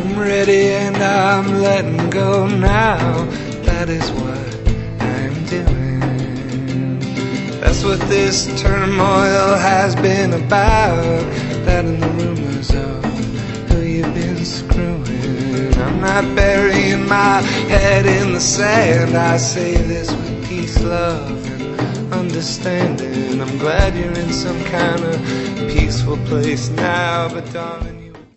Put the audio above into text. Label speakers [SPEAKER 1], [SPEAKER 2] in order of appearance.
[SPEAKER 1] I'm ready and I'm letting go now. That is what I'm doing. That's what this turmoil has been about. That and the rumors of who you've been screwing. I'm not burying my head in the sand. I say this with peace, love, and understanding. I'm glad you're in some kind of peaceful place now, but darling,